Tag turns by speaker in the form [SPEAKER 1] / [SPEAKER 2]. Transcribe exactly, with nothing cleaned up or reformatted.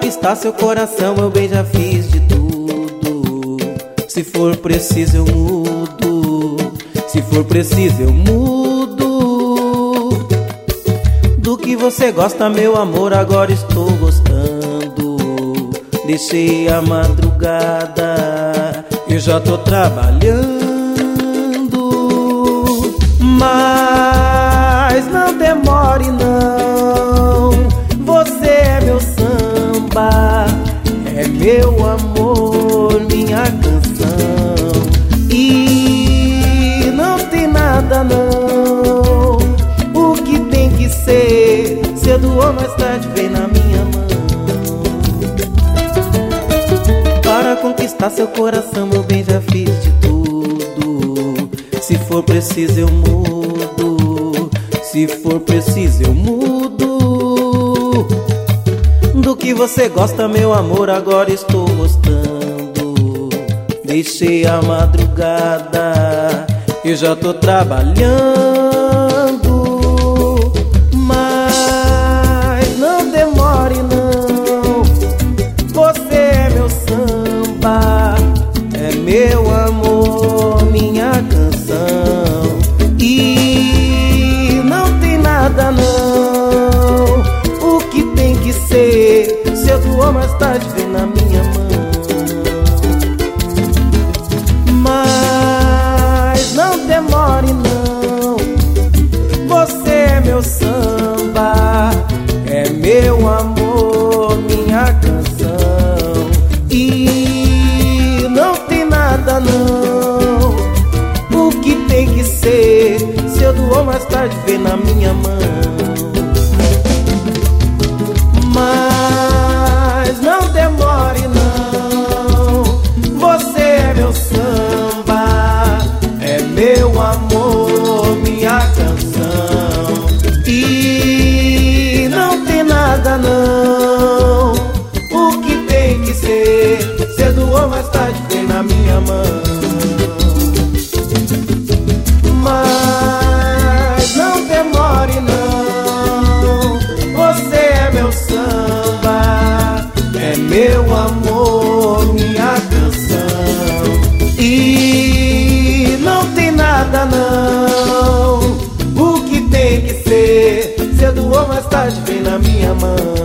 [SPEAKER 1] conquistar seu coração eu bem já fiz de tudo. Se for preciso eu mudo, se for preciso eu mudo. Do que você gosta, meu amor, agora estou gostando. Deixei a madrugada, eu já tô trabalhando. Mas não demore não, você é meu samba, é meu amor, minha canção. E não tem nada não, o que tem que ser, cedo ou mais tarde vem na minha mão. Para conquistar seu coração eu bem já fiz de tudo. Se for preciso eu mudo, se for preciso eu mudo. Do que você gosta, meu amor, agora estou gostando. Deixei a madrugada, eu já tô trabalhando. Mas não demore não, você é meu samba, é meu amor, minha canção. E não tem nada não, o que tem que ser, cedo ou mais tarde vem na minha mão. Mas não demore não, você é meu samba, é meu amor, minha canção. E não tem nada não, o que tem que ser, cedo ou mais tarde vem na minha mão. Mas não demore não, você é meu samba, é meu amor, minha canção. E não tem nada não, o que tem que ser, cedo ou mais tarde vem na minha mão. Mas não demore não, você é meu samba, é meu amor, minha canção. E não tem nada não, o que tem que ser, cedo ou mais tarde vem na minha mão.